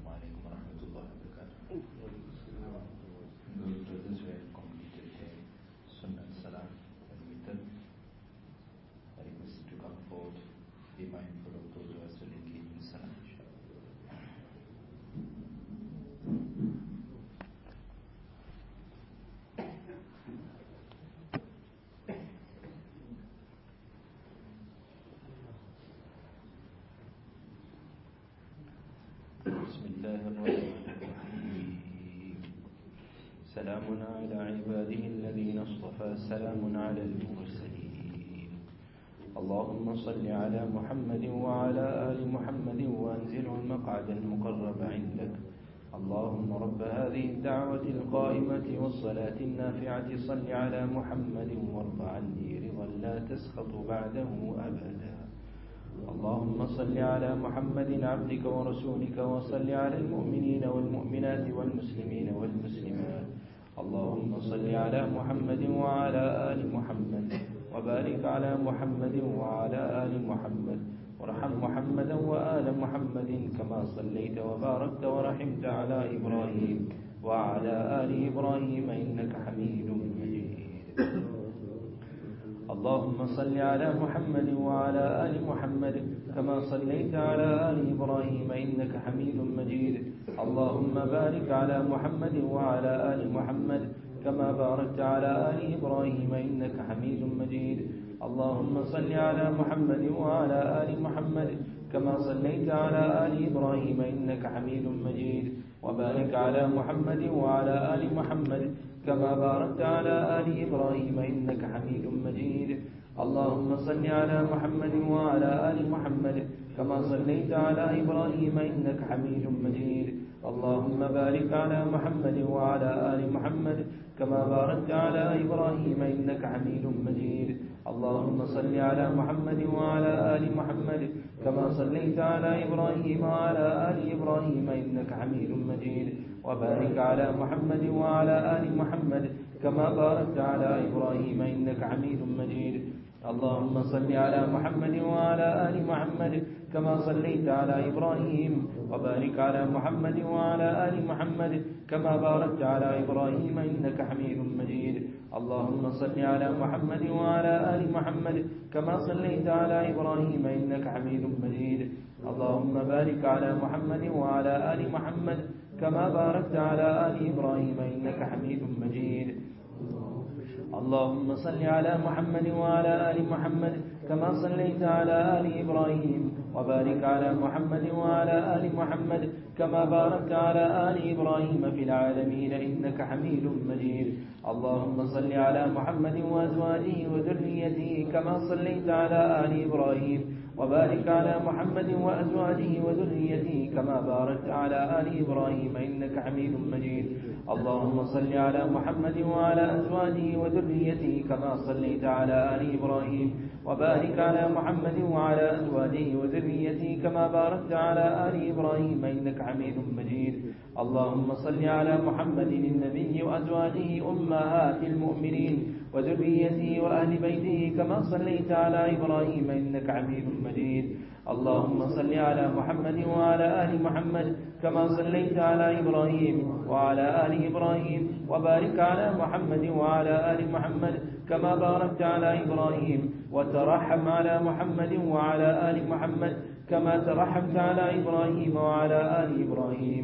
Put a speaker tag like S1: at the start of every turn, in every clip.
S1: alaikum wa rahmatullahi wa barakatuh. Those brothers who have completed their Sunnat Salah and Witr, I request to come forward, be mindful of those who are still engaged in Salah. سلام على عباده الذين اصطفى سلام على المرسلين اللهم صل على محمد وعلى آل محمد وأنزله المقعد المقرب عندك اللهم رب هذه الدعوة القائمة والصلاة النافعة صل على محمد وارض عني رضا لا تسخط بعده أبدا اللهم صل على محمد عبدك ورسولك وصل على المؤمنين والمؤمنات والمسلمين والمسلمات اللهم صل على محمد وعلى آل محمد وبارك على محمد وعلى آل محمد وارحم محمدا وآل محمد كما صليت وباركت ورحمت على إبراهيم وعلى آل إبراهيم إنك حميد مجيد اللهم صل على محمد وعلى آل محمد كما صليت على آل إبراهيم إنك حميد مجيد اللهم بارك على محمد وعلى آل محمد كما باركت على آل إبراهيم إنك حميد مجيد اللهم صل على محمد وعلى آل محمد كما صليت على آل إبراهيم إنك حميد مجيد وبارك على محمد وعلى آل محمد كما باركت على آل إبراهيم إنك حميد مجيد اللهم صل على محمد وعلى آل محمد كما صليت على إبراهيم إنك حميد مجيد اللهم بارك على محمد وعلى آل محمد كما باركت على إبراهيم إنك حميد مجيد اللهم صل على محمد وعلى آل محمد كما صليت على إبراهيم وعلى آل إبراهيم إنك حميد مجيد وبارك على محمد وعلى آل محمد كما باركت على إبراهيم إنك حميد مجيد اللهم صل على محمد وعلى آل محمد كما صليت على إبراهيم وبارك على محمد وعلى آل محمد كما باركت على إبراهيم إنك حميد مجيد اللهم صل على محمد وعلى آل محمد كما صليت على إبراهيم إنك حميد مجيد اللهم بارك على محمد وعلى آل محمد كما باركت على آل إبراهيم إنك حميد مجيد اللهم صل على محمد وعلى آل محمد كما صليت على آل إبراهيم وبارك على محمد وعلى آل محمد كما باركت على آل إبراهيم في العالمين إنك حميد مجيد اللهم صل على محمد وأزواجه وذريته كما صليت على آل إبراهيم وبارك على محمد وأزواجه وذريته كما باركت على آل إبراهيم إنك حميد مجيد اللهم صل على محمد وعلى أزواجه وذريته كما صليت على آل إبراهيم وبارك على محمد وعلى أزواجه وذريته كما باركت على آل إبراهيم إنك حميد مجيد اللهم صل على محمد النبي وأزواجه أمهات المؤمنين وذريته وأهل بيته كما صليت على إبراهيم إنك حميد مجيد اللهم صل على محمد وعلى آل محمد كما صليت على إبراهيم وعلى آل إبراهيم وبارك على محمد وعلى آل محمد كما باركت على إبراهيم وترحم على محمد وعلى آل محمد كما ترحمت على إبراهيم وعلى آل إبراهيم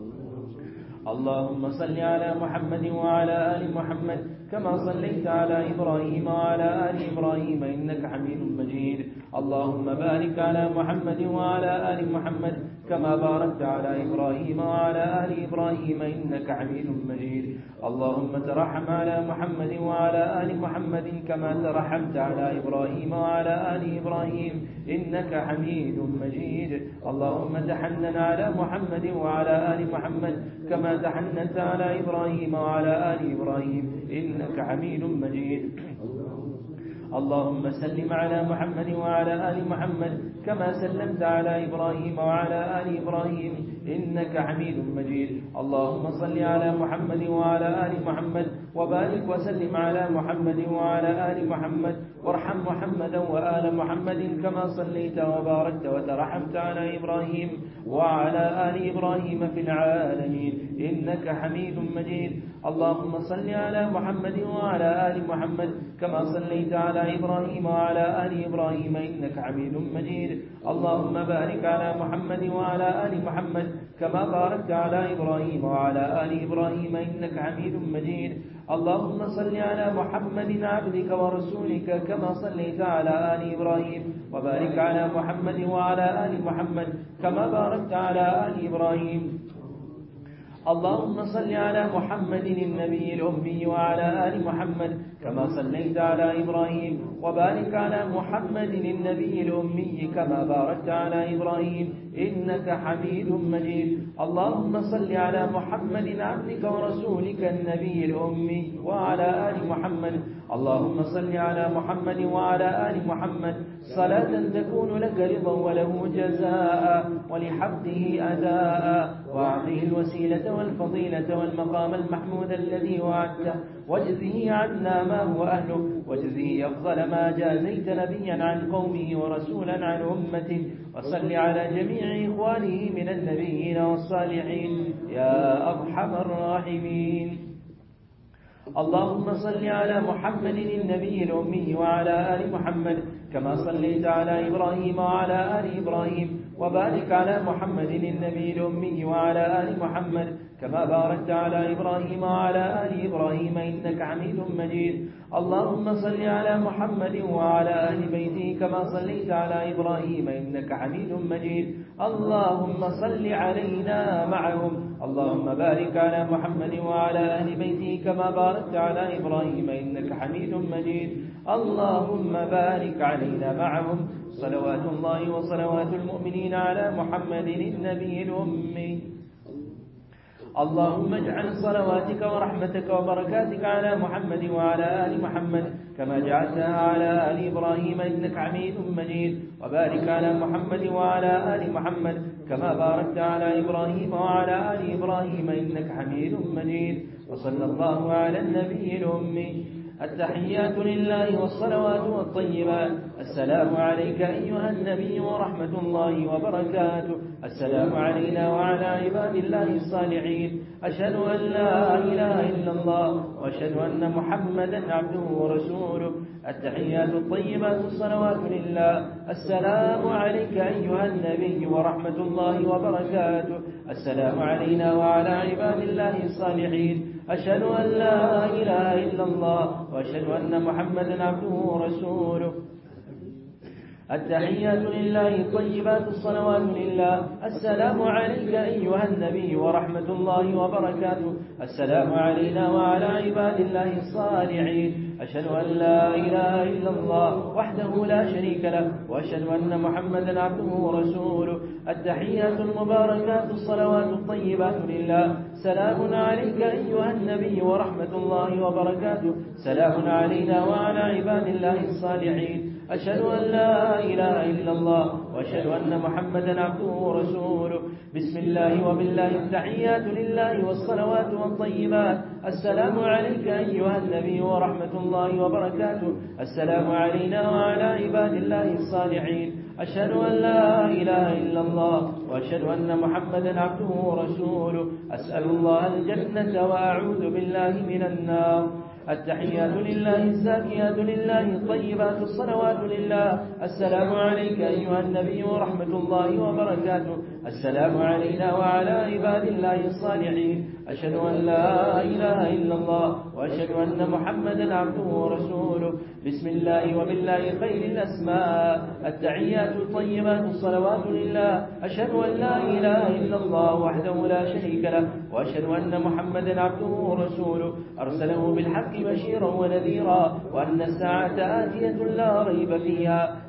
S1: اللهم صل على محمد وعلى آل محمد كما صليت على إبراهيم وعلى آل إبراهيم إنك حميد مجيد اللهم بارك على محمد وعلى آل محمد كما باركت على إبراهيم وعلى آل إبراهيم إنك حميد مجيد اللهم ترحم على محمد وعلى آل محمد كما ترحمت على إبراهيم وعلى آل إبراهيم إنك حميد مجيد اللهم تحنن على محمد وعلى آل محمد كما تحننت على إبراهيم وعلى آل إبراهيم إنك حميد مجيد اللهم سلم على محمد وعلى آل محمد كما سلمت على إبراهيم وعلى آل إبراهيم إنك حميد مجيد. اللهم صل على محمد وعلى آل محمد وبارك وسلم على محمد وعلى آل محمد وارحم محمدا وآل محمد كما صليت وباركت وترحمت على إبراهيم وعلى آل إبراهيم في العالمين إنك حميد مجيد. اللهم صل على محمد وعلى آل محمد كما صليت على إبراهيم وعلى آل إبراهيم إنك حميد مجيد. اللهم بارك على محمد وعلى آل محمد كما باركت على إبراهيم وعلى آل إبراهيم إنك حميد مجيد. اللهم صل على محمد عبدك ورسولك كما صليت على آل إبراهيم وبارك على محمد وعلى آل محمد كما باركت على آل إبراهيم. اللهم صل على محمد النبي الأمي وعلى آل محمد كما صليت على إبراهيم وبارك على محمد النبي الأمي كما باركت على إبراهيم إنك حميد مجيد. اللهم صل على محمد عبدك ورسولك النبي الأمي وعلى آل محمد. اللهم صل على محمد وعلى آل محمد صلاة تكون لك رضا وله جزاء ولحقه أداء وأعطه الوسيلة والفضيلة والمقام المحمود الذي وعدته واجزه عنا ما هو أهله واجزه أفضل ما جازيت نبيا عن قومه ورسولا عن أمته. وصل على جميع إخوانه من النبيين والصالحين يا أرحم الراحمين. اللهم صل على محمد النبي الأمي وعلى آل محمد كما صليت على إبراهيم وعلى آل إبراهيم وبارك على محمد النبي الأمي وعلى آل محمد كما باركت على إبراهيم وعلى آل إبراهيم إنك حميد مجيد. اللهم صل على محمد وعلى آل بيته كما صليت على إبراهيم إنك حميد مجيد. اللهم صل علينا معهم. اللهم بارك على محمد وعلى آل بيته كما باركت على إبراهيم إنك حميد مجيد. اللهم بارك علينا معهم. صلوات الله وصلوات المؤمنين على محمد النبي الأمي. اللهم اجعل صلواتك ورحمتك وبركاتك على محمد وعلى آل محمد كما جعلتها على آل إبراهيم إنك حميد مجيد. وبارك على محمد وعلى آل محمد كما باركت على إبراهيم وعلى آل إبراهيم إنك حميد مجيد. وصلى الله على النبي الأمي. التحيات لله والصلوات والطيبات. السلام عليك أيها النبي ورحمة الله وبركاته. السلام علينا وعلى عباد الله الصالحين. أشهد أن لا إله إلا الله وأشهد أن محمدا عبده ورسوله. التحيات الطيبات الصلوات لله. السلام عليك أيها النبي ورحمة الله وبركاته. السلام علينا وعلى عباد الله الصالحين. أشهد أن لا إله إلا الله وأشهد أن محمدا عبده ورسوله. التحيات لله الطيبات الصلوات لله. السلام عليك أيها النبي ورحمة الله وبركاته. السلام علينا وعلى عباد الله الصالحين. أشهد أن لا إله إلا الله وحده لا شريك له وأشهد أن محمدا عبده ورسوله. التحيات المباركات الصلوات الطيبات لله. سلام عليك أيها النبي ورحمة الله وبركاته. سلام علينا وعلى عباد الله الصالحين. أشهد أن لا إله إلا الله وأشهد أن محمدا عبده ورسوله. بسم الله وبالله. التحيات لله والصلوات والطيبات. السلام عليك أيها النبي ورحمة الله وبركاته. السلام علينا وعلى عباد الله الصالحين. أشهد أن لا إله إلا الله وأشهد أن محمدا عبده ورسوله. أسأل الله الجنة وأعوذ بالله من النار. التحيات لله الزاكيات لله الطيبات الصلوات لله. السلام عليك أيها النبي ورحمة الله وبركاته. السلام علينا وعلى عباد الله الصالحين. أشهد أن لا إله إلا الله وأشهد أن محمدا عبده ورسوله. بسم الله وبالله خير الأسماء. التحيات الطيبات الصلوات لله. أشهد أن لا إله إلا الله وحده لا شريك له وأشهد أن محمدا عبده ورسوله. أرسله بالحق بشيرا ونذيرا وأن الساعة آتية لا ريب فيها.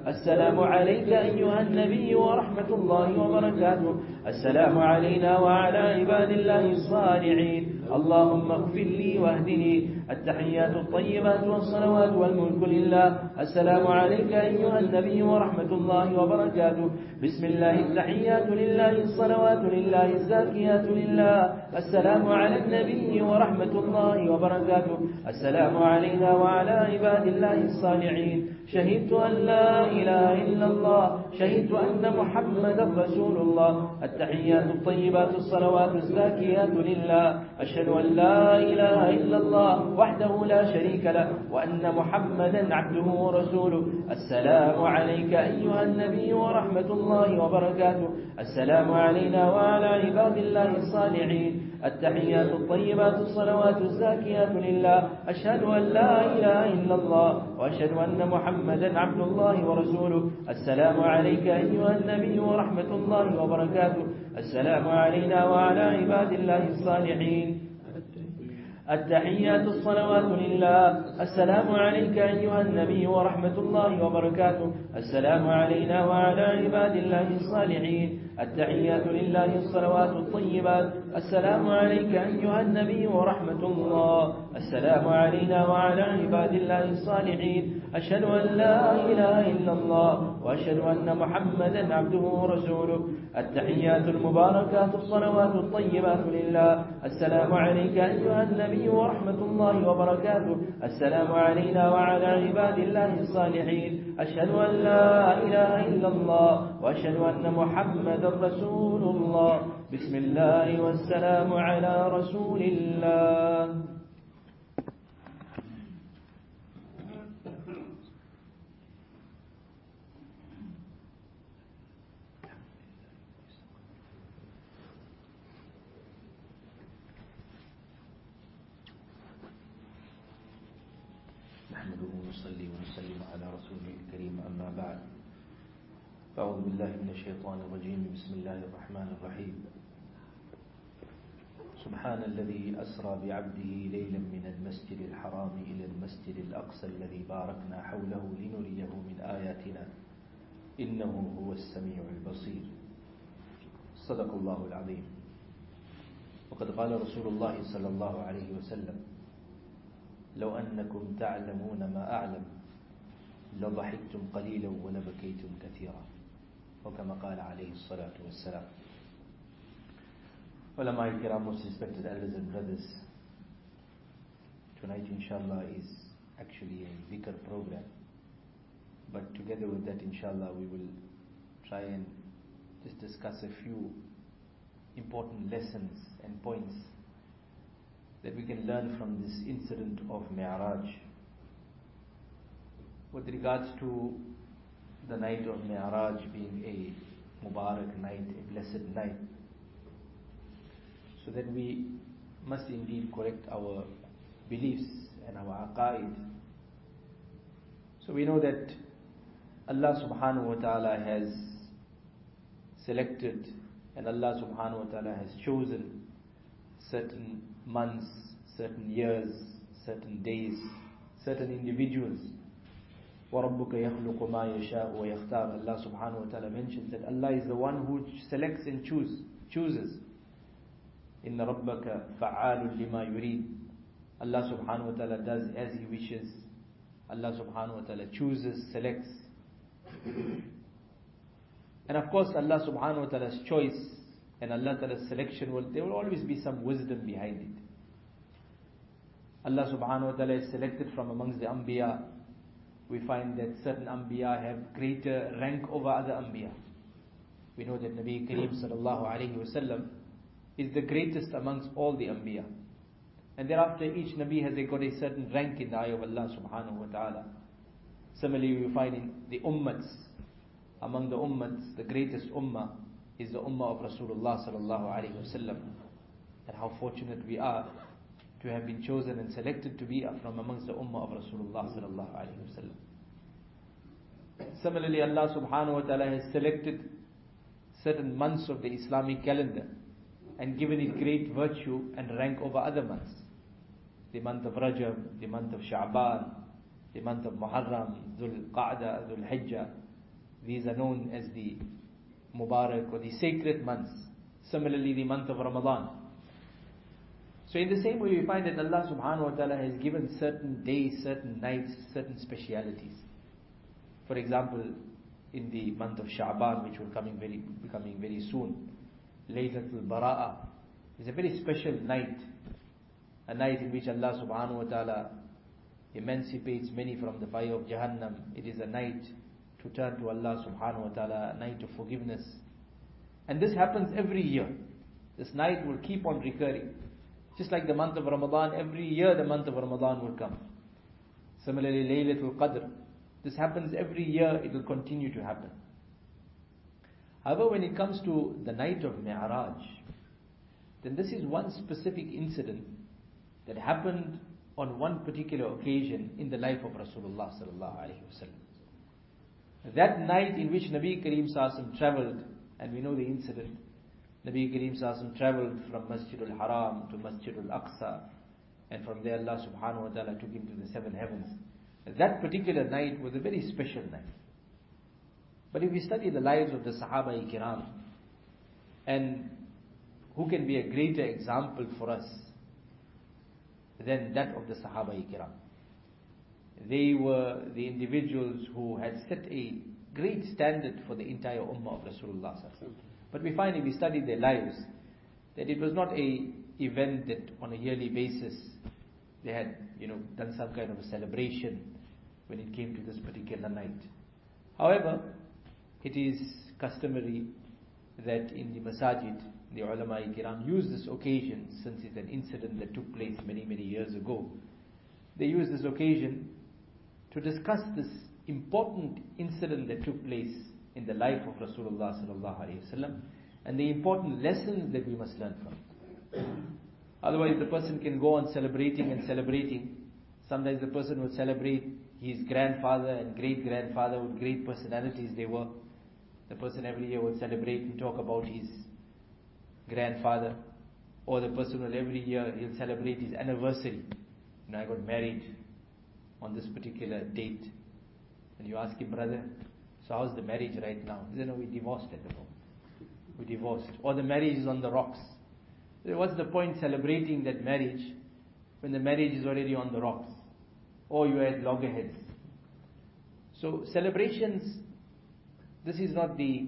S1: السلام عليك أيها النبي ورحمة الله وبركاته. السلام علينا وعلى عباد الله الصالحين. اللهم اغفر لي واهدني. التحيات الطيبات والصلوات والملك لله. السلام عليك أيها النبي ورحمة الله وبركاته. بسم الله التحيات لله الصلوات لله الزاكيات لله. السلام على النبي ورحمة الله وبركاته. السلام علينا وعلى عباد الله الصالحين. شهدت أن لا إله إلا الله. شهدت أن محمدا رسول الله. التحيات الطيبات الصلوات الزاكيات لله. أشهد أن لا إله إلا الله وحده لا شريك له وأن محمدا عبده ورسوله. السلام عليك أيها النبي ورحمة الله وبركاته. السلام علينا وعلى عباد الله الصالحين. التحيات الطيبات الصلوات الزاكيات لله. أشهد أن لا إله إلا الله وأشهد أن محمدا عبد الله ورسوله. السلام عليك أيها النبي ورحمة الله وبركاته. السلام علينا وعلى عباد الله الصالحين. التحيات الصلوات لله. السلام عليك أيها النبي ورحمة الله وبركاته. السلام علينا وعلى عباد الله الصالحين. التحيات لله الصلوات الطيبات. السلام عليك أيها النبي ورحمة الله. السلام علينا وعلى عباد الله الصالحين. أشهد أن لا إله إلا الله وأشهد أن محمدا عبده ورسوله. التحيات المباركات الصلوات الطيبات لله. السلام عليك أيها النبي ورحمة الله وبركاته. السلام علينا وعلى عباد الله الصالحين. أشهد أن لا إله إلا الله وأشهد أن محمدا رسول الله. بسم الله والسلام على رسول الله. نحمده ونصلي ونسلم على رسوله الكريم أما بعد. فأعوذ بالله من الشيطان الرجيم. بسم الله الرحمن الرحيم. سبحان الذي أسرى بعبده ليلا من المسجد الحرام إلى المسجد الأقصى الذي باركنا حوله لنريه من آياتنا إنه هو السميع البصير. صدق الله العظيم. وقد قال رسول الله صلى الله عليه وسلم: لو أنكم تعلمون ما أعلم لضحكتم قليلا ولبكيتم كثيرا. وكما قال عليه الصلاة والسلام. Ulama al-Kiram, most respected elders and brothers, tonight inshallah is actually a dhikr program, but together with that inshallah we will try and just discuss a few important lessons and points that we can learn from this incident of Mi'raj. With regards to the night of Mi'raj being a Mubarak night, a blessed night, so that we must indeed correct our beliefs and our aqaid. So we know that Allah subhanahu wa ta'ala has selected and Allah subhanahu wa ta'ala has chosen certain months, certain years, certain days, certain individuals. وَرَبُّكَ يَخْلُقُ مَا يَشَاءُ وَيَخْتَارُ. Allah subhanahu wa ta'ala mentions that Allah is the one who selects and chooses. إِنَّ رَبَّكَ فَعَالٌ لِمَا يُرِيدُ. Allah subhanahu wa ta'ala does as He wishes. Allah subhanahu wa ta'ala chooses, selects. And of course Allah subhanahu wa ta'ala's choice and Allah ta'ala's selection, there will always be some wisdom behind it. Allah subhanahu wa ta'ala is selected from amongst the Anbiya. We find that certain Anbiya have greater rank over other Anbiya. We know that Nabi Kareem sallallahu alayhi wa sallam is the greatest amongst all the Anbiya. And thereafter each Nabi has got a certain rank in the eye of Allah subhanahu wa ta'ala. Similarly we find in the ummats, among the ummats, the greatest ummah is the ummah of Rasulullah sallallahu alayhi wa sallam. And how fortunate we are to have been chosen and selected to be from amongst the ummah of Rasulullah sallallahu alayhi wa sallam. Similarly Allah subhanahu wa ta'ala has selected certain months of the Islamic calendar and given it great virtue and rank over other months. The month of Rajab, the month of Sha'ban, the month of Muharram, Dhul Qa'dah, Dhul Hijjah, These are known as the Mubarak or the sacred months. Similarly, the month of Ramadan. So in the same way, we find that Allah subhanahu wa ta'ala has given certain days, certain nights, certain specialities. For example, in the month of Sha'ban, which will becoming very soon, Laylatul Bara'a is a very special night. A night in which Allah subhanahu wa ta'ala emancipates many from the fire of Jahannam. It is a night to turn to Allah subhanahu wa ta'ala, a night of forgiveness. And this happens every year. This night will keep on recurring. Just like the month of Ramadan, every year the month of Ramadan will come. Similarly, Laylatul Qadr. This happens every year, it will continue to happen. However, when it comes to the night of Mi'raj, then this is one specific incident that happened on one particular occasion in the life of Rasulullah sallallahu alaihi wasallam. That night in which Nabi Kareem sallallahu alaihi wasallam travelled, and we know the incident, Nabi Kareem sallallahu alaihi wasallam travelled from Masjidul Haram to Masjidul Aqsa, and from there Allah subhanahu wa ta'ala took him to the seven heavens. That particular night was a very special night. But if we study the lives of the Sahaba Kiram, and who can be a greater example for us than that of the Sahaba Kiram? They were the individuals who had set a great standard for the entire Ummah of Rasulullah. But we find if we study their lives, that it was not a event that on a yearly basis they had done some kind of a celebration when it came to this particular night. However, it is customary that in the masajid, the ulama kiram use this occasion, since it's an incident that took place many, many years ago. They use this occasion to discuss this important incident that took place in the life of Rasulullah sallallahu alaihi wasallam and the important lessons that we must learn from. Otherwise, the person can go on celebrating and celebrating. Sometimes the person would celebrate his grandfather and great-grandfather with great personalities they were. The person every year would celebrate and talk about his grandfather. Or the person will every year, he'll celebrate his anniversary. I got married on this particular date. And you ask him, brother, so how's the marriage right now? He said, no, we divorced at the moment. We divorced. Or the marriage is on the rocks. What's the point celebrating that marriage when the marriage is already on the rocks? Or you are at loggerheads. So celebrations, this is not the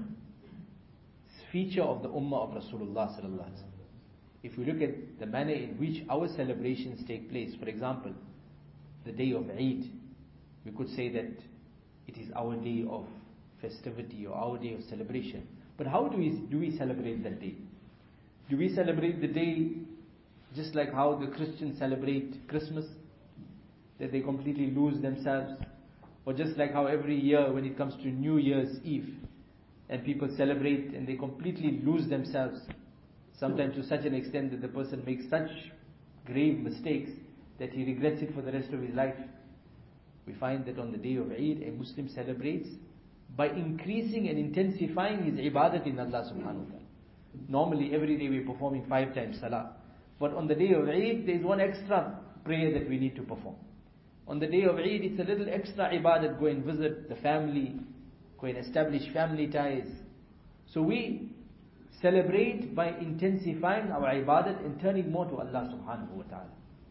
S1: feature of the Ummah of Rasulullah sallallahu alaihi wasallam. If we look at the manner in which our celebrations take place, for example, the day of Eid, we could say that it is our day of festivity or our day of celebration. But how do we celebrate that day? Do we celebrate the day just like how the Christians celebrate Christmas? That they completely lose themselves? Or just like how every year when it comes to New Year's Eve and people celebrate and they completely lose themselves, sometimes to such an extent that the person makes such grave mistakes that he regrets it for the rest of his life. We find that on the day of Eid, a Muslim celebrates by increasing and intensifying his ibadat in Allah subhanahu wa ta'ala. Normally every day we're performing 5 times salah. But on the day of Eid, there's one extra prayer that we need to perform. On the day of Eid, it's a little extra ibadat, go and visit the family, go and establish family ties. So we celebrate by intensifying our ibadat and turning more to Allah subhanahu wa ta'ala.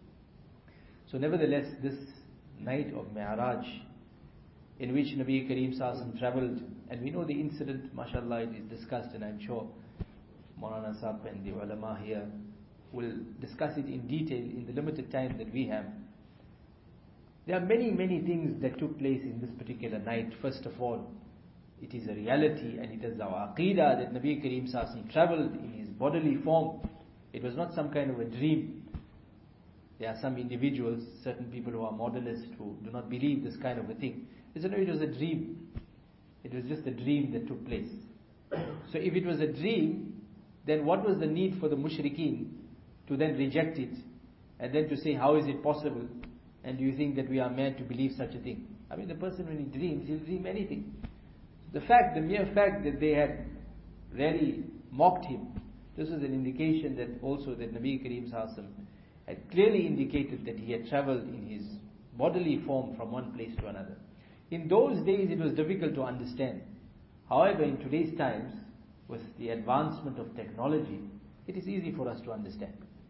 S1: So nevertheless, this night of Mi'raj, in which Nabi Kareem sallallahu alaihi wasallam travelled, and we know the incident, mashallah, it is discussed, and I'm sure Maulana Sahib and the ulama here will discuss it in detail in the limited time that we have. There are many, many things that took place in this particular night. First of all, it is a reality and it is our aqeedah that Nabi Kareem sallallahu alaihi wasallam travelled in his bodily form. It was not some kind of a dream. There are some individuals, certain people who are modelists, who do not believe this kind of a thing. They say, no, it was a dream. It was just a dream that took place. So if it was a dream, then what was the need for the mushrikeen to then reject it and then to say, how is it possible? And do you think that we are meant to believe such a thing? I mean, the person when he dreams, he'll dream anything. The mere fact that they had really mocked him, this is an indication that also that Nabi Kareem sallallahu alaihi wasallam had clearly indicated that he had travelled in his bodily form from one place to another. In those days it was difficult to understand. However, in today's times, with the advancement of technology, it is easy for us to understand.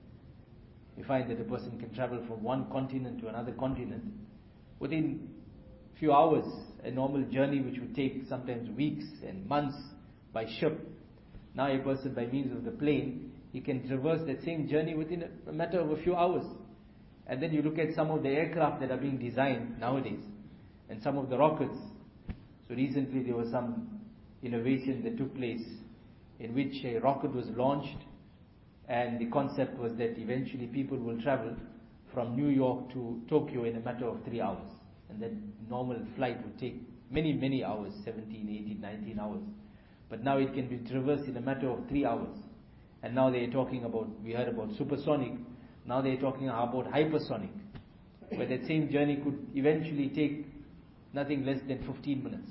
S1: We find that a person can travel from one continent to another continent within few hours, a normal journey which would take sometimes weeks and months by ship. Now a person, by means of the plane, he can traverse that same journey within a matter of a few hours. And then you look at some of the aircraft that are being designed nowadays, and some of the rockets. So recently there was some innovation that took place in which a rocket was launched, and the concept was that eventually people will travel from New York to Tokyo in a matter of 3 hours. And that normal flight would take many hours, 17, 18, 19 hours. But now it can be traversed in a matter of 3 hours. And now they are talking about, we heard about supersonic, now they are talking about hypersonic, where that same journey could eventually take nothing less than 15 minutes.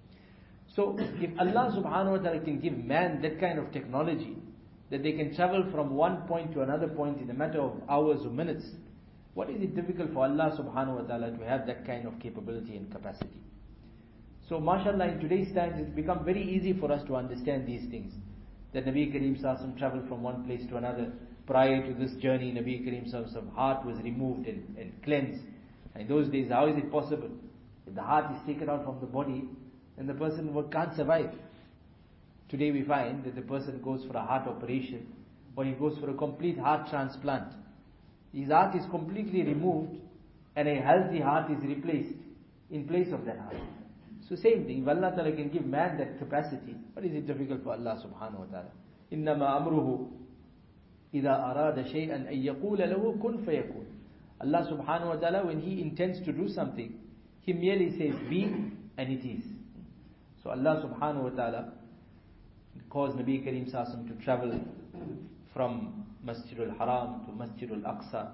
S1: So if Allah subhanahu wa ta'ala can give man that kind of technology, that they can travel from one point to another point in a matter of hours or minutes, what is it difficult for Allah subhanahu wa ta'ala to have that kind of capability and capacity? So mashallah, in today's times it's become very easy for us to understand these things. That Nabi Kareem Sallallahu Alaihi Wasallam traveled from one place to another. Prior to this journey, Nabi Kareem Sallallahu Alaihi Wasallam's heart was removed and cleansed. And in those days, how is it possible? If the heart is taken out from the body, then the person can't survive. Today we find that the person goes for a heart operation, or he goes for a complete heart transplant. His heart is completely removed, and a healthy heart is replaced in place of that heart. So same thing, if Allah Ta'ala can give man that capacity, what is it difficult for Allah Subhanahu wa Ta'ala? إِنَّمَا أَمْرُهُ إِذَا أَرَادَ شَيْئًا أَن يَقُولَ لَهُ كُن فَيَكُونَ. Allah Subhanahu wa Ta'ala, when He intends to do something, He merely says be, and it is. So Allah Subhanahu wa Ta'ala caused Nabi Kareem Sallallahu Alaihi Wasallam to travel from Masjid al-Haram to Masjid al-Aqsa,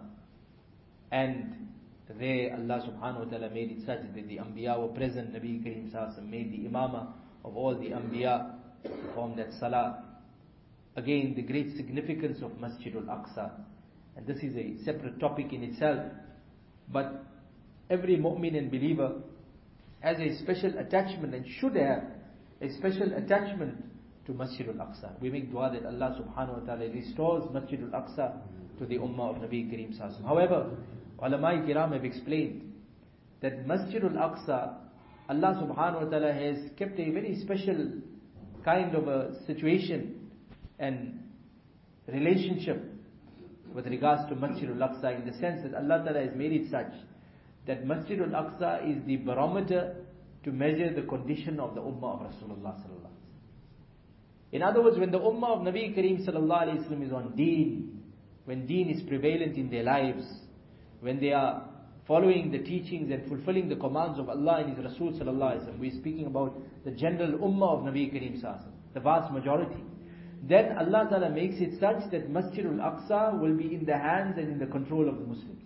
S1: and there Allah subhanahu wa ta'ala made it such that the Anbiya were present. Nabi Kareem Sallallahu Alaihi Wasallam made the Imamah of all the Anbiya to perform that Salah. Again, the great significance of Masjid al-Aqsa, and this is a separate topic in itself, but every mu'min and believer has a special attachment and should have a special attachment to Masjid al-Aqsa. We make dua that Allah subhanahu wa ta'ala restores Masjid al-Aqsa to the ummah of Nabi Kareem Sallallahu Alaihi Wasallam. However, ulama kiram have explained that Masjid al-Aqsa, Allah subhanahu wa ta'ala has kept a very special kind of a situation and relationship with regards to Masjid al-Aqsa, in the sense that Allah ta'ala has made it such that Masjid al-Aqsa is the barometer to measure the condition of the ummah of Rasulullah sallallahu alaihi wasallam. In other words, when the ummah of Nabi Kareem sallallahu alaihi wasallam is on deen, when deen is prevalent in their lives, when they are following the teachings and fulfilling the commands of Allah and His Rasul sallallahu alaihi wasallam, we're speaking about the general ummah of Nabi Kareem sallallahu alaihi wasallam, the vast majority, then Allah Ta'ala makes it such that Masjid al-Aqsa will be in the hands and in the control of the Muslims.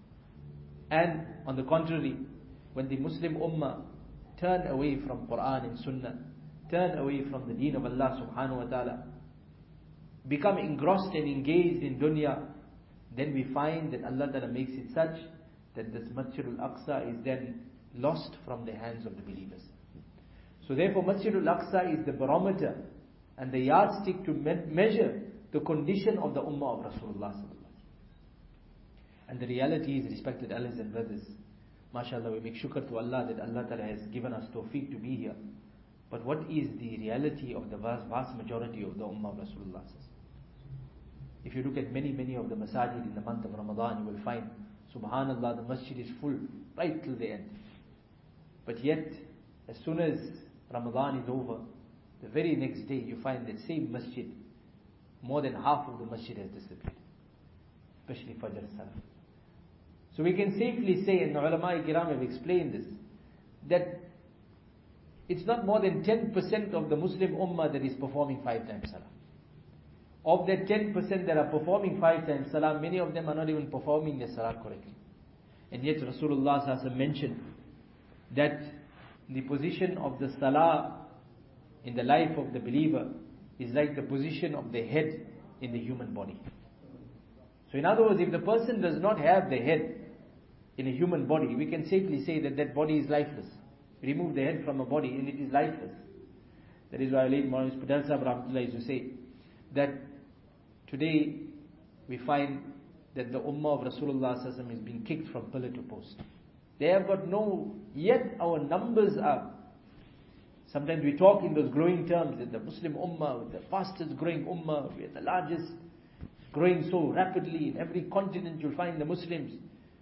S1: And on the contrary, when the Muslim ummah turn away from Quran and Sunnah, turn away from the deen of Allah subhanahu wa ta'ala, become engrossed and engaged in dunya, then we find that Allah Ta'ala makes it such that this Masjid al-Aqsa is then lost from the hands of the believers. So therefore Masjid al-Aqsa is the barometer and the yardstick to measure the condition of the ummah of Rasulullah sallallahu alaihi wasallam. And the reality is, respected elders and brothers, mashallah, we make shukr to Allah that Allah Ta'ala has given us tawfiq to be here. But what is the reality of the vast majority of the ummah of Rasulullah? If you look at many of the masajid in the month of Ramadan, you will find, subhanallah, the masjid is full right till the end. But yet, as soon as Ramadan is over, the very next day you find that same masjid, more than half of the masjid has disappeared, especially Fajr Salah. So we can safely say, and the ulama kiram have explained this, that it's not more than 10% of the Muslim ummah that is performing 5 times Salah. Of that 10% that are performing 5 times Salah, many of them are not even performing their Salah correctly. And yet Rasulullah sallallahu alaihi wasallam mentioned that the position of the Salah in the life of the believer is like the position of the head in the human body. So in other words, if the person does not have the head in a human body, we can safely say that that body is lifeless. remove the head from a body and it is lifeless. That is why late Maulana Patel Sahib Rahmatullah used to say that today we find that the ummah of Rasulullah sallallahu alaihi wasallam is being kicked from pillar to post. They have got no, yet our numbers are. Sometimes we talk in those growing terms that the Muslim ummah, the fastest growing ummah, we are the largest, growing so rapidly. In every continent you'll find the Muslims.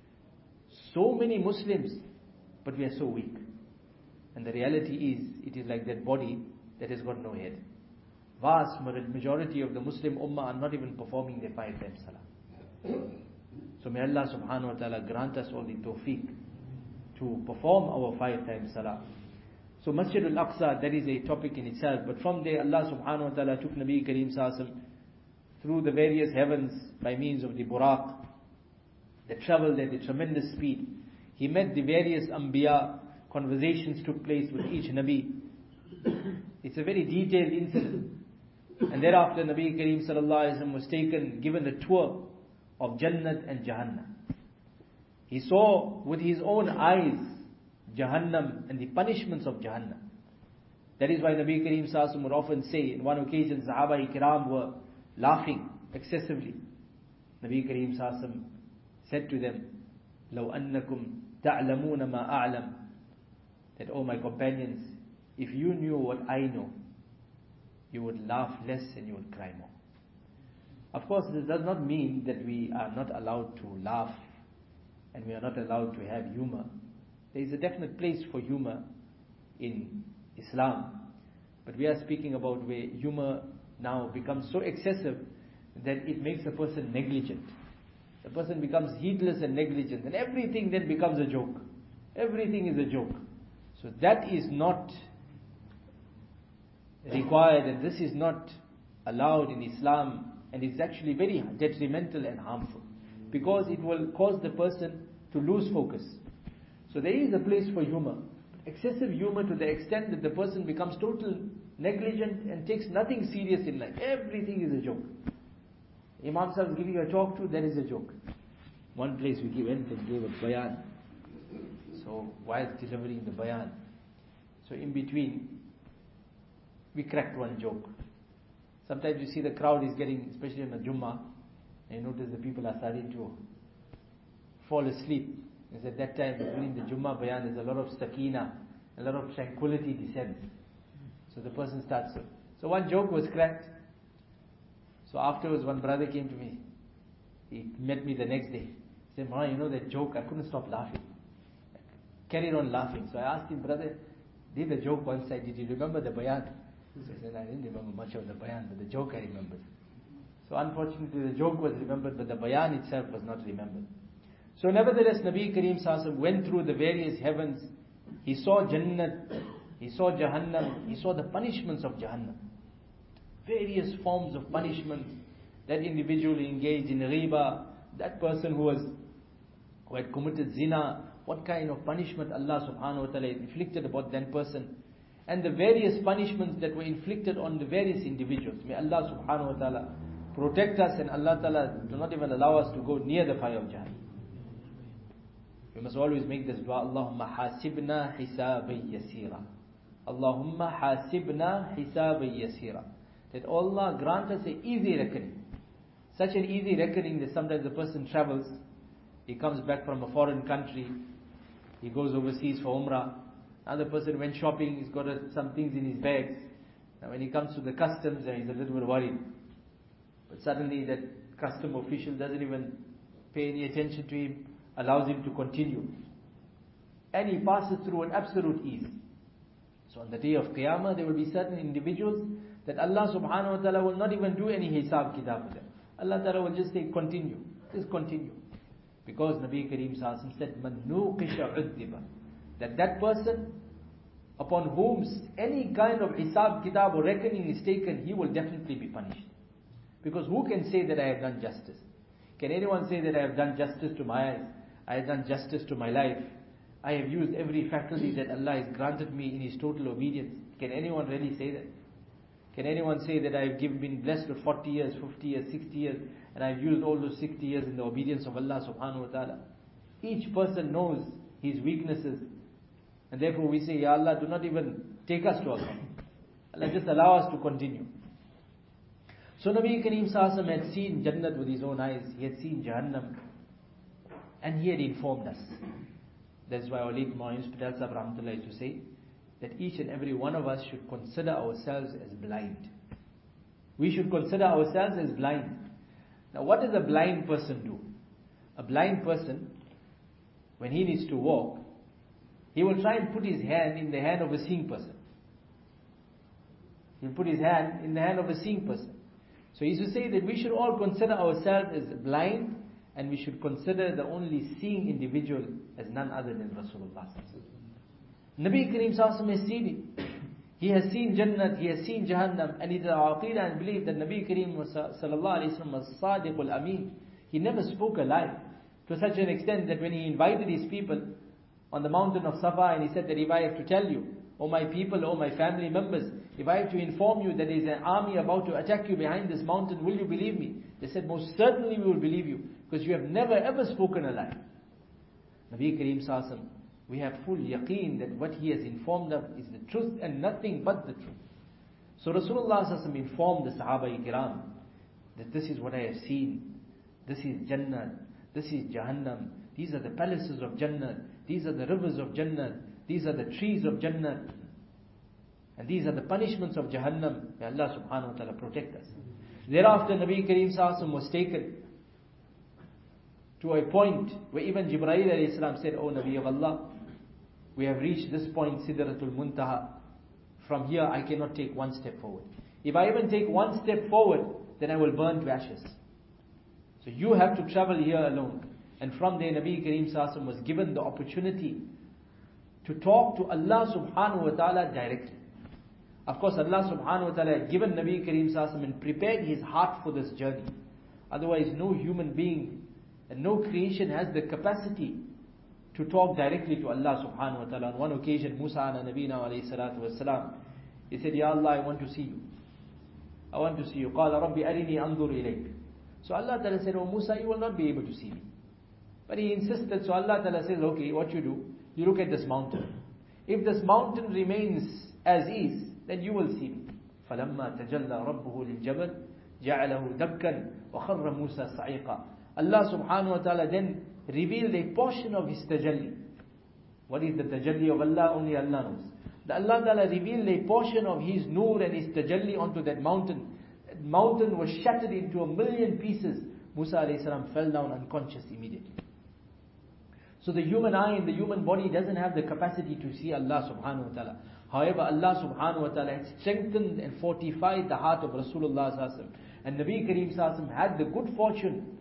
S1: So many Muslims, but we are so weak. And the reality is, it is like that body that has got no head. Vast majority of the Muslim ummah are not even performing their 5 times salah. So may Allah subhanahu wa ta'ala grant us all the tawfiq to perform our 5 times salah. So Masjid al-Aqsa, that is a topic in itself. But from there Allah subhanahu wa ta'ala took Nabi Kareem Sallallahu through the various heavens by means of the Buraq, that traveled at a tremendous speed. He met the various Anbiya, conversations took place with each Nabi. It's a very detailed incident. And thereafter Nabi Kareem Sallallahu Alaihi Wasallam was given a tour of Jannat and Jahannam. He saw with his own eyes Jahannam and the punishments of Jahannam. That is why Nabi Kareem Sallallahu Alaihi Wasallam would often say, in one occasion Sahaba Ikram were laughing excessively. Nabi Kareem Sallallahu Alaihi Wasallam said to them, لَوْ أَنَّكُمْ تَعْلَمُونَ مَا أَعْلَمُ, that, oh my companions, if you knew what I know, you would laugh less and you would cry more. Of course, this does not mean that we are not allowed to laugh and we are not allowed to have humor. There is a definite place for humor in Islam. But we are speaking about where humor now becomes so excessive that it makes a person negligent. The person becomes heedless and negligent, and everything then becomes a joke. Everything is a joke. So that is not required, and this is not allowed in Islam, and it's actually very detrimental and harmful, because it will cause the person to lose focus. So there is a place for humor. Excessive humor to the extent that the person becomes total negligent and takes nothing serious in life. Everything is a joke. Imam Sahib is giving a talk to, that is a joke. One place we went and gave a bayan. So while delivering the bayan, so in between, we cracked one joke. Sometimes you see the crowd is getting, especially on the Jummah, and you notice the people are starting to fall asleep. Because at that time, during the Jummah bayan, there's a lot of sakina, a lot of tranquility descends. So the person starts to. So one joke was cracked. So afterwards, one brother came to me. He met me the next day. He said, "Mara, you know that joke? I couldn't stop laughing. I carried on laughing." So I asked him, "Brother, did the joke one side? Did you remember the bayan?" So he said, "I didn't remember much of the bayan, but the joke I remembered." So unfortunately, the joke was remembered, but the bayan itself was not remembered. So nevertheless, Nabi Kareem Sallallahu Alaihi Wasallam went through the various heavens. He saw Jannat, he saw Jahannam, he saw the punishments of Jahannam. Various forms of punishments. That individual engaged in riba, that person who had committed zina, what kind of punishment Allah subhanahu wa ta'ala inflicted upon that person, and the various punishments that were inflicted on the various individuals. May Allah subhanahu wa ta'ala protect us, and Allah ta'ala do not even allow us to go near the fire of Jahannam. We must always make this dua, Allahumma hasibna hisaban yasira. Allahumma hasibna hisaban yasira. That Allah grant us an easy reckoning. Such an easy reckoning that sometimes the person travels, he comes back from a foreign country, he goes overseas for Umrah. Another person went shopping, he's got some things in his bags. Now when he comes to the customs, he's a little bit worried. But suddenly that custom official doesn't even pay any attention to him, allows him to continue. And he passes through an absolute ease. So on the day of Qiyamah, there will be certain individuals that Allah subhanahu wa ta'ala will not even do any hisab kitab for them. Allah ta'ala will just say, continue. Just continue. Because Nabi Kareem Sallallahu Alaihi Wasallam said, Man nuqisha uddiba. That person upon whom any kind of hisab kitab or reckoning is taken, he will definitely be punished. Because who can say that I have done justice? Can anyone say that I have done justice to my eyes? I have done justice to my life. I have used every faculty that Allah has granted me in His total obedience. Can anyone really say that? Can anyone say that I have been blessed with 40 years, 50 years, 60 years, and I have used all those 60 years in the obedience of Allah subhanahu wa ta'ala? Each person knows his weaknesses. And therefore we say, Ya Allah, do not even take us to account. Allah, just allow us to continue. So Nabi Kareem Sallallahu Alaihi Wasallam had seen Jannat with his own eyes. He had seen Jahannam. And he had informed us. That's why our late Maulana Yusuf Patel Sahib Rahmatullah used to say that each and every one of us should consider ourselves as blind. We should consider ourselves as blind. Now what does a blind person do? A blind person, when he needs to walk, he will try and put his hand in the hand of a seeing person. He'll put his hand in the hand of a seeing person. So he used to say that we should all consider ourselves as blind, and we should consider the only seeing individual as none other than Rasulullah. Nabi Kareem Sallallahu Alaihi Wasallam has seen it. He has seen Jannat, he has seen Jahannam, and it is our aqidah and belief that Nabi Kareem Sallallahu Alaihi Wasallam was Sadiqul Ameen. He never spoke a lie. To such an extent that when he invited his people on the mountain of Safa, and he said that if I have to tell you, O my people, O my family members, if I have to inform you that there is an army about to attack you behind this mountain, will you believe me? They said, most certainly we will believe you, because you have never ever spoken a lie. Nabi Kareem Sallallahu Alaihi Wasallam, we have full yaqeen that what he has informed of is the truth and nothing but the truth. So Rasulullah Sallallahu Alaihi Wasallam informed the Sahaba Ikram that this is what I have seen. This is Jannah. This is Jahannam. These are the palaces of Jannah. These are the rivers of Jannah. These are the trees of Jannah. And these are the punishments of Jahannam. May Allah subhanahu wa ta'ala protect us. Thereafter Nabi Kareem Sallallahu Alaihi Wasallam was taken to a point where even Jibreel alayhi salam said, O Nabi of Allah, we have reached this point, Sidratul Muntaha. From here I cannot take one step forward. If I even take one step forward, then I will burn to ashes. So you have to travel here alone. And from there Nabi Kareem Sallallahu Alaihi Wasallam was given the opportunity to talk to Allah subhanahu wa ta'ala directly. Of course Allah subhanahu wa ta'ala had given Nabi Kareem Sallallahu Alaihi Wasallam and prepared his heart for this journey. Otherwise no human being and no creation has the capacity to talk directly to Allah subhanahu wa ta'ala. On one occasion Musa ala nabina alayhi salatu wassalam, he said, Ya Allah, I want to see you. I want to see you. قَالَ رَبِّ أَرِنِي أَنظُرْ إِلَيْكَ. So Allah ta'ala said, Oh Musa, you will not be able to see me. But he insisted, so Allah ta'ala says, okay, what you do? You look at this mountain. If this mountain remains as is, then you will see me. فَلَمَّا تَجَلَّى رَبُّهُ لِلْجَبَلِ جَعَلَهُ دَكًّا وَخَرَّ مُوسَى صَعِيقًا. Allah subhanahu wa ta'ala then revealed a portion of his tajalli. What is the tajalli of Allah? Only Allah knows. The Allah ta'ala revealed a portion of his nur and his tajalli onto that mountain. That mountain was shattered into 1,000,000 pieces. Musa alayhi salam fell down unconscious immediately. So the human eye and the human body doesn't have the capacity to see Allah subhanahu wa ta'ala. However, Allah subhanahu wa ta'ala had strengthened and fortified the heart of Rasulullah sallallahu alaihi wasallam. And Nabi Kareem sallallahu alaihi wasallam had the good fortune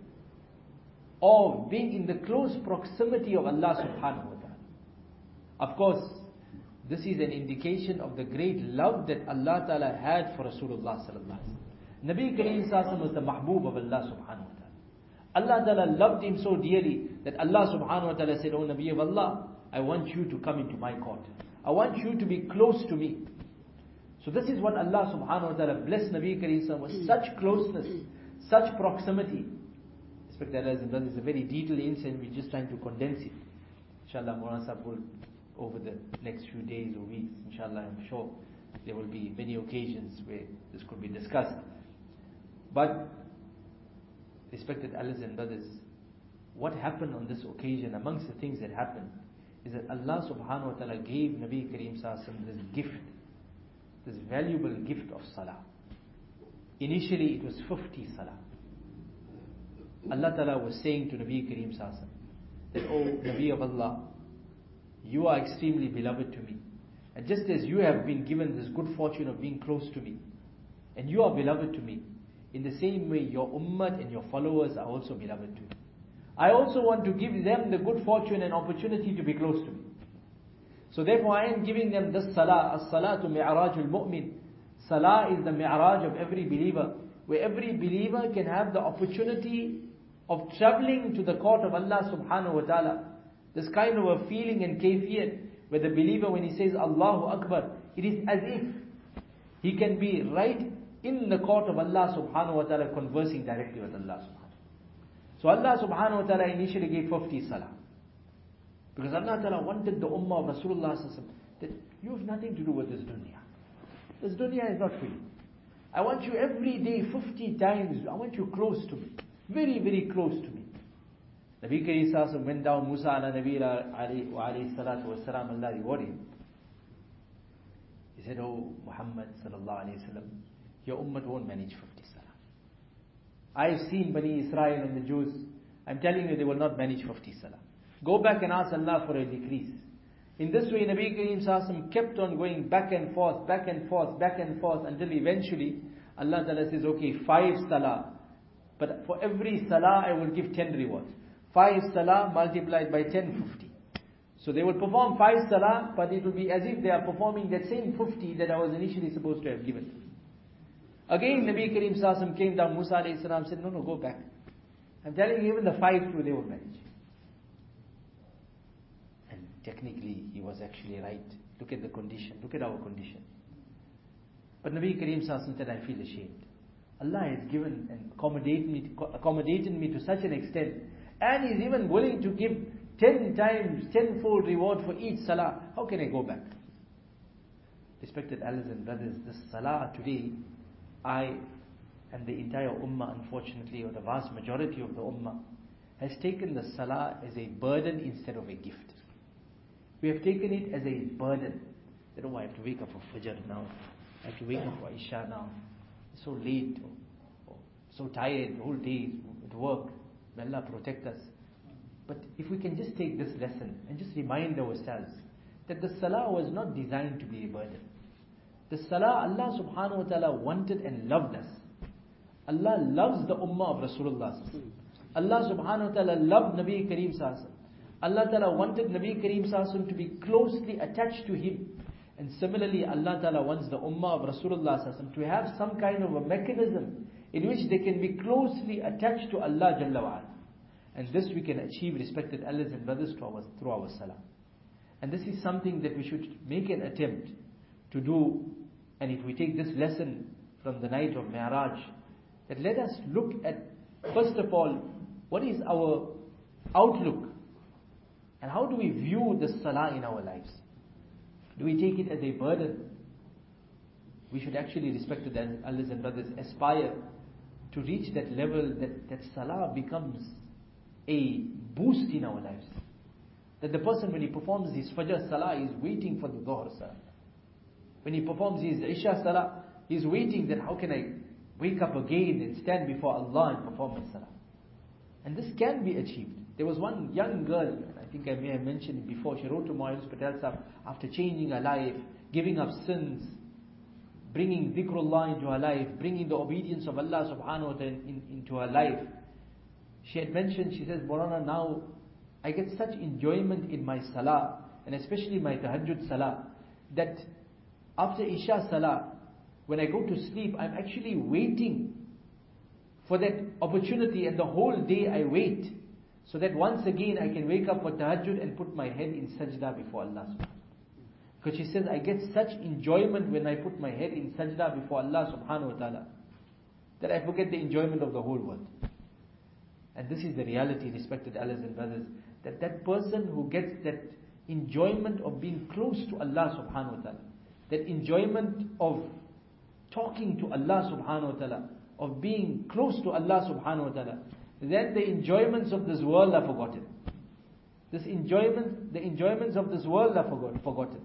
S1: of being in the close proximity of Allah subhanahu wa ta'ala. Of course, this is an indication of the great love that Allah ta'ala had for Rasulullah sallallahu alaihi wasallam. Nabi Kareem sallallahu alaihi wasallam was the mahbub of Allah subhanahu wa ta'ala. Allah ta'ala loved him so dearly that Allah subhanahu wa ta'ala said, O Nabi of Allah, I want you to come into my court. I want you to be close to me. So this is what Allah subhanahu wa ta'ala blessed Nabi Kareem sallallahu alaihi wasallam with such closeness, such proximity. Respect that, brothers, it's a very detailed incident. We're just trying to condense it. Inshallah, Maulana Sahib will, over the next few days or weeks, inshallah, I'm sure there will be many occasions where this could be discussed. But, respected elders and brothers, what happened on this occasion, amongst the things that happened, is that Allah subhanahu wa ta'ala gave Nabi Kareem sallallahu alaihi wasallam this gift, this valuable gift of salah. Initially it was 50 salah. Allah ta'ala was saying to Nabi Kareem sallallahu alaihi wasallam that, O Nabi of Allah, you are extremely beloved to me. And just as you have been given this good fortune of being close to me, and you are beloved to me, in the same way your ummah and your followers are also beloved to me. I also want to give them the good fortune and opportunity to be close to me. So therefore I am giving them this salah. As-salatu mi'rajul mu'min. Salah is the mi'raj of every believer, where every believer can have the opportunity of traveling to the court of Allah subhanahu wa ta'ala. This kind of a feeling and kayfiyat, where the believer, when he says Allahu Akbar, it is as if he can be right in the court of Allah subhanahu wa ta'ala, conversing directly with Allah subhanahu wa ta'ala. So Allah subhanahu wa ta'ala initially gave 50 salah. Because Allah Ta'ala wanted the ummah of Rasulullah that you have nothing to do with this dunya. This dunya is not for you. I want you every day 50 times, I want you close to me. Very, very close to me. Nabi Kareem Sallallahu went down, Musa ala Nabi alayhi salatu wa salam, Allah rewarded him. He said, oh Muhammad Sallallahu Alaihi Wasallam, your ummah won't manage 50 salah. I've seen Bani Israel and the Jews, I'm telling you they will not manage 50 salah. Go back and ask Allah for a decrease. In this way, Nabi Kareem Sallallahu kept on going back and forth, back and forth, back and forth, until eventually Allah Ta'ala says, okay, 5 salah. But for every salah I will give 10 rewards. 5 salah multiplied by 10, 50. So they will perform 5 salah, but it will be as if they are performing that same 50 that I was initially supposed to have given. Again, Nabi Kareem Sallallahu came down, Musa alayhi salam said, no, go back. I'm telling you, even the 5 too, they will manage. And technically, he was actually right. Look at the condition, look at our condition. But Nabi Kareem Sallallahu said, I feel ashamed. Allah has given and accommodated me to such an extent, and He's even willing to give 10 times, 10-fold reward for each salah. How can I go back? Respected elders and brothers, this salah today, I and the entire ummah, unfortunately, or the vast majority of the ummah, has taken the salah as a burden instead of a gift. We have taken it as a burden. That, oh, I have to wake up for Fajr now. I have to wake up for Isha now. It's so late, or so tired, the whole day at work. May Allah protect us. But if we can just take this lesson and just remind ourselves that the salah was not designed to be a burden. The salah, Allah subhanahu wa ta'ala wanted and loved us. Allah loves the ummah of Rasulullah. Allah subhanahu wa ta'ala loved Nabi Kareem Sallallahu. Allah ta'ala wanted Nabi Kareem Sallallahu to be closely attached to Him. And similarly, Allah ta'ala wants the ummah of Rasulullah to have some kind of a mechanism in which they can be closely attached to Allah Jalla wa'ala. And this we can achieve, respected elders and brothers, through our salah. And this is something that we should make an attempt to do. And if we take this lesson from the night of Mi'raj, that let us look at, first of all, what is our outlook? And how do we view the salah in our lives? Do we take it as a burden? We should actually, respected elders and brothers, aspire to reach that level that salah becomes a boost in our lives. That the person, when he performs his Fajr Salah, is waiting for the Dhuhr Salah. When he performs his Isha Salah, he is waiting that how can I wake up again and stand before Allah and perform my Salah. And this can be achieved. There was one young girl, and I think I may have mentioned it before, she wrote to Mu'ayyid Patel Sahib, after changing her life, giving up sins, bringing dhikrullah into her life, bringing the obedience of Allah subhanahu wa ta'ala into her life. She had mentioned, she says, Maulana, now I get such enjoyment in my salah, and especially my tahajjud salah, that after Isha salah, when I go to sleep, I'm actually waiting for that opportunity, and the whole day I wait, so that once again I can wake up for tahajjud and put my head in sajda before Allah subhanahu wa ta'ala. Because she says, I get such enjoyment when I put my head in sajda before Allah subhanahu wa ta'ala, that I forget the enjoyment of the whole world. And this is the reality, respected elders and brothers, that person who gets that enjoyment of being close to Allah subhanahu wa ta'ala, that enjoyment of talking to Allah subhanahu wa ta'ala, of being close to Allah subhanahu wa ta'ala, then the enjoyments of this world are forgotten. The enjoyments of this world are forgotten.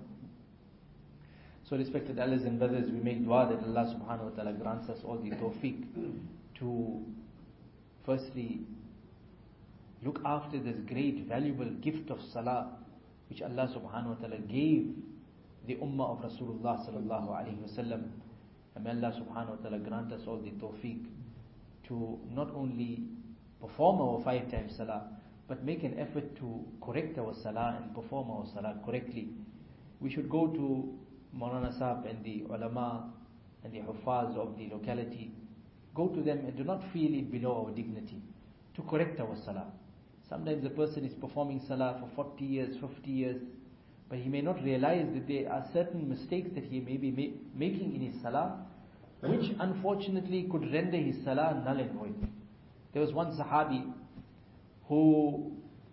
S1: So respected elders and brothers, we make dua that Allah subhanahu wa ta'ala grants us all the tawfiq to firstly look after this great valuable gift of salah which Allah subhanahu wa ta'ala gave the ummah of Rasulullah sallallahu alayhi wa sallam. And may Allah subhanahu wa ta'ala grant us all the tawfiq to not only perform our 5 times salah, but make an effort to correct our salah and perform our salah correctly. We should go to Maulana Sahib and the ulama and the huffaz of the locality, go to them and do not feel it below our dignity to correct our salah. Sometimes a person is performing salah for 40 years, 50 years, but he may not realize that there are certain mistakes that he may be making in his salah, which unfortunately could render his salah null and void. There was one sahabi who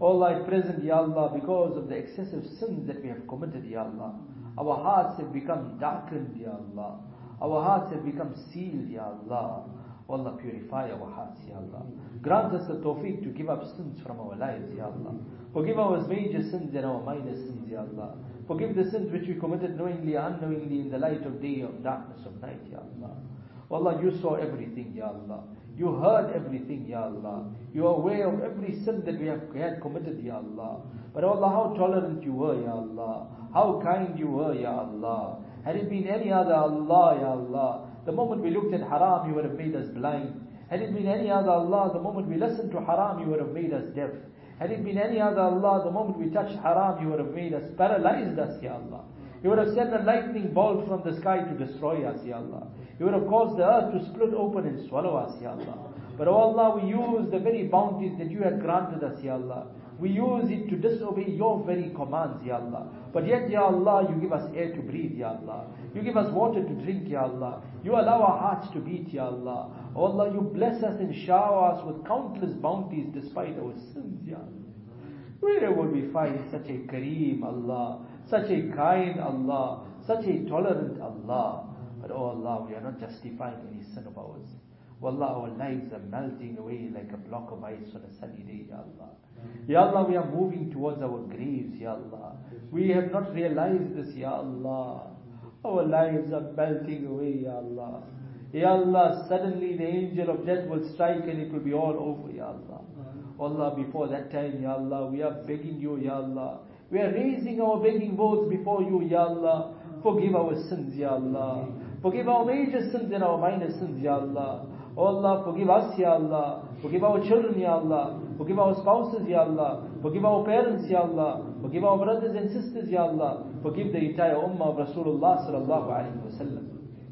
S1: Oh Allah, at present, Ya Allah, because of the excessive sins that we have committed, Ya Allah, our hearts have become darkened, Ya Allah. Our hearts have become sealed, Ya Allah. Oh Allah, purify our hearts, Ya Allah. Grant us the tawfiq to give up sins from our lives, Ya Allah. Forgive our major sins and our minor sins, Ya Allah. Forgive the sins which we committed knowingly, unknowingly, in the light of day or darkness of night, Ya Allah. Oh Allah, you saw everything, Ya Allah. You heard everything, Ya Allah. You are aware of every sin that we had committed, Ya Allah. But oh Allah, how tolerant you were, Ya Allah. How kind you were, Ya Allah. Had it been any other Allah, Ya Allah, the moment we looked at haram, you would have made us blind. Had it been any other Allah, the moment we listened to haram, you would have made us deaf. Had it been any other Allah, the moment we touched haram, you would have made us, paralyzed us, Ya Allah. You would have sent a lightning bolt from the sky to destroy us, Ya Allah. You would have caused the earth to split open and swallow us, Ya Allah. But oh Allah, we use the very bounties that you had granted us, Ya Allah. We use it to disobey your very commands, Ya Allah. But yet, Ya Allah, you give us air to breathe, Ya Allah. You give us water to drink, Ya Allah. You allow our hearts to beat, Ya Allah. Oh Allah, you bless us and shower us with countless bounties despite our sins, Ya Allah. Where would we find such a Kareem Allah, such a kind Allah, such a tolerant Allah? But oh Allah, we are not justifying any sin of ours. Wallah, our lives are melting away like a block of ice on a sunny day, Ya Allah. Ya Allah, we are moving towards our graves, Ya Allah. We have not realized this, Ya Allah. Our lives are melting away, Ya Allah. Ya Allah, suddenly the angel of death will strike and it will be all over, Ya Allah. Allah, before that time, Ya Allah, we are begging you, Ya Allah. We are raising our begging vows before you, Ya Allah. Forgive our sins, Ya Allah. Forgive our major sins and our minor sins, Ya Allah. Oh Allah, forgive us, Ya Allah. Forgive our children, Ya Allah. Forgive our spouses, Ya Allah. Forgive our parents, Ya Allah. Forgive our brothers and sisters, Ya Allah. Forgive the entire ummah of Rasulullah sallallahu alaihi wasallam.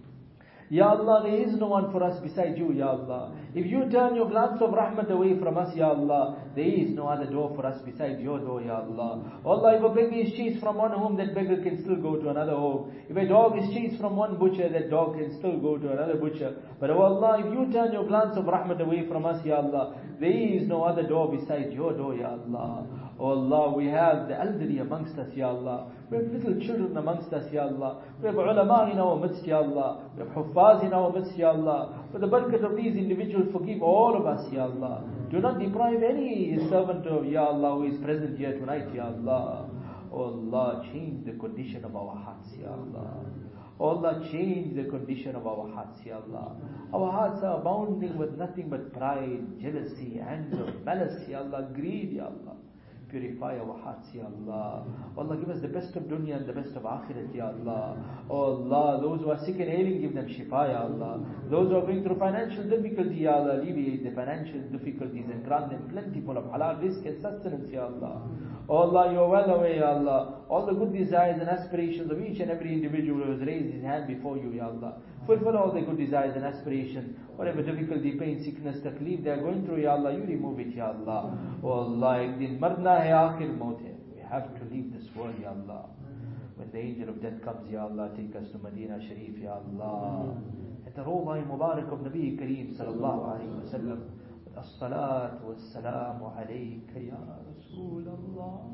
S1: Ya Allah, there is no one for us beside you, Ya Allah. If you turn your glance of rahmat away from us, Ya Allah, there is no other door for us beside your door, Ya Allah. Allah, if a beggar is chased from one home, that beggar can still go to another home. If a dog is chased from one butcher, that dog can still go to another butcher. But oh Allah, if you turn your glance of rahmat away from us, Ya Allah, there is no other door beside your door, Ya Allah. Oh Allah, we have the elderly amongst us, Ya Allah. We have little children amongst us, Ya Allah. We have ulama in our midst, Ya Allah. We have huffaz in our midst, Ya Allah. For the barakat of these individuals, forgive all of us, Ya Allah. Do not deprive any servant of Ya Allah who is present here tonight, Ya Allah. Oh Allah, change the condition of our hearts, Ya Allah. Oh Allah, change the condition of our hearts, Ya Allah. Our hearts are abounding with nothing but pride, jealousy, anger, malice, Ya Allah, greed, Ya Allah. Purify our hearts, Ya Allah. Allah, give us the best of dunya and the best of akhirat, Ya Allah. Oh Allah, those who are sick and ailing, give them shifa, Ya Allah. Those who are going through financial difficulty, Ya Allah, alleviate the financial difficulties and grant them plentiful of halal rizq and sustenance, Ya Allah. Oh Allah, you are well aware, Ya Allah. All the good desires and aspirations of each and every individual who has raised his hand before you, Ya Allah. Fulfill all their good desires and aspirations. Whatever difficulty, pain, sickness, taklif they are going through, Ya Allah, you remove it, Ya Allah. Oh Allah, ek din marna hai, aakhir maut hai. We have to leave this world, Ya Allah. When the angel of death comes, Ya Allah, take us to Medina Sharif, Ya Allah. At the Rawdah Mubarak of Nabi Kareem sallallahu alayhi wa sallam. As-salatu was-salamu alayka ya Rasulullah.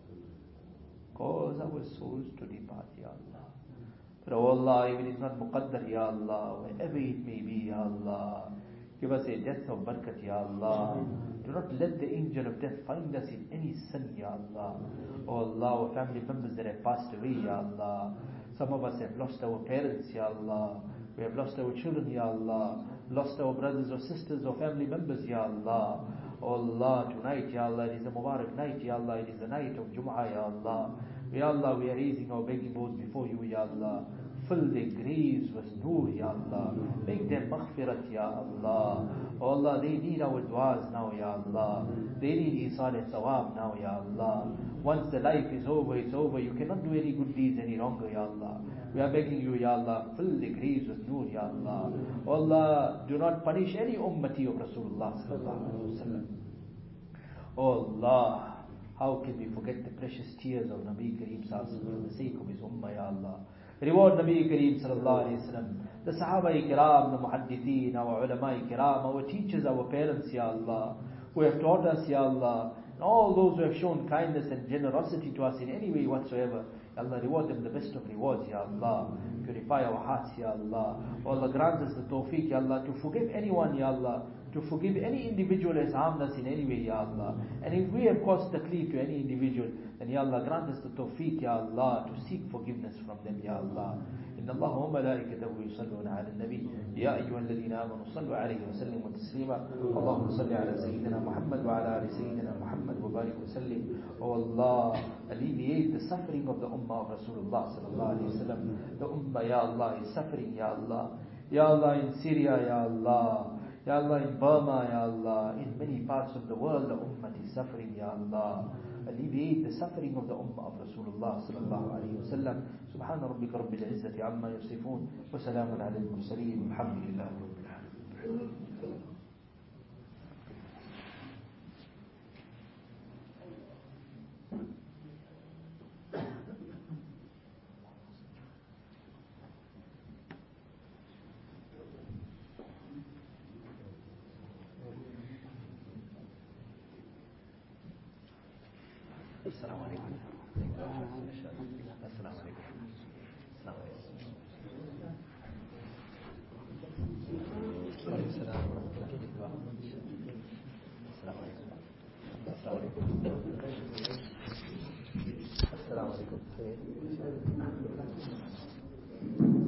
S1: Cause our souls to depart, Ya Allah. But oh Allah, if it is not muqaddar, Ya Allah, wherever it may be, Ya Allah, give us a death of barakat, Ya Allah. Do not let the angel of death find us in any sin, Ya Allah. Oh Allah, our family members that have passed away, Ya Allah. Some of us have lost our parents, Ya Allah. We have lost our children, Ya Allah. Lost our brothers or sisters or family members, Ya Allah. Oh Allah, tonight, Ya Allah, it is a Mubarak night, Ya Allah. It is the night of Jum'ah, Ya Allah. Ya Allah, we are raising our begging bowls before you, Ya Allah. Fill their graves with noor, Ya Allah. Make them maghfirat, Ya Allah. Oh Allah, they need our du'as now, Ya Allah. They need isal thawab now, Ya Allah. Once the life is over, it's over. You cannot do any good deeds any longer, Ya Allah. We are begging you, Ya Allah, fill the graves with noor, Ya Allah. Oh Allah, do not punish any ummati of Rasulullah sallallahu alaihi wasallam. Oh Allah, how can we forget the precious tears of Nabi Kareem sallallahu alaihi wasallam for the sake of his ummah, Ya Allah. Reward Nabi Kareem sallallahu alayhi wa sallam, the Sahaba Kiram, the Muhaddithin, our Ulama Kiram, our teachers, our parents, Ya Allah, who have taught us, Ya Allah. and all those who have shown kindness and generosity to us in any way whatsoever. Ya Allah, reward them the best of rewards, Ya Allah. Purify our hearts, Ya Allah. Oh Allah, grant us the tawfiq, Ya Allah, to forgive anyone, Ya Allah, to forgive any individual who has harmed us in any way, Ya Allah. And if we have caused taklif to any individual, then Ya Allah, grant us the tawfiq, Ya Allah, to seek forgiveness from them, Ya Allah. إن الله وملائكته يصلون على النبي يا أيها الذين آمنوا صلوا عليه وسلموا تسليما اللهم صل على سيدنا محمد وعلى آل سيدنا محمد وبارك وسلم. Oh Allah, alleviate the suffering of the ummah of Rasulullah sallallahu alaihi wasallam. The ummah, Ya Allah, is suffering, Ya Allah. Ya Allah, in Syria, Ya Allah. Ya Allah, in Burma, Ya Allah. In many parts of the world, the ummah is suffering, Ya Allah. Alleviate the suffering of the ummah of Rasulullah sallallahu alayhi wa sallam. Subhana rabbika rabbil izzati amma yasifun. Wa salamun ala al-mursaleen. Alhamdulillah rabbil alamin. Assalamu alaikum. Assalamu alaikum. Assalamu alaikum.